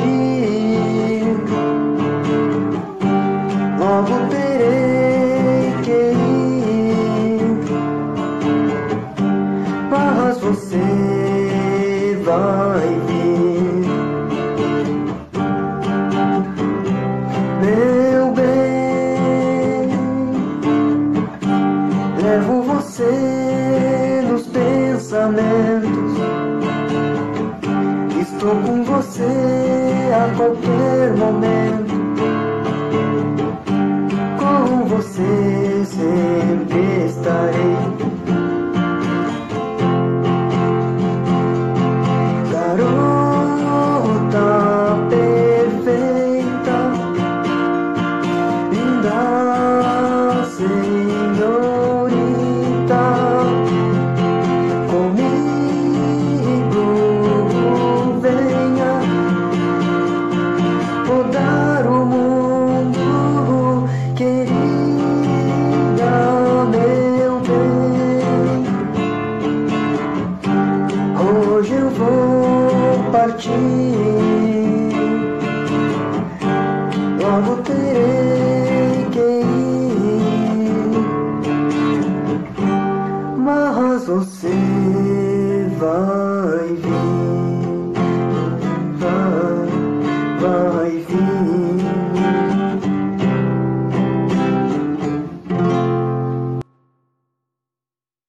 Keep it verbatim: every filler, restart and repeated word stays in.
partir, logo terei que ir, mas você vai vir, meu bem. Levo você nos pensamentos, estou com você a qualquer momento, com você sempre estarei. Garota perfeita, linda senhorita, comigo venha rodar o mundo, querida, meu bem. Hoje eu vou partir, logo terei que ir, mas você vai vir, vai.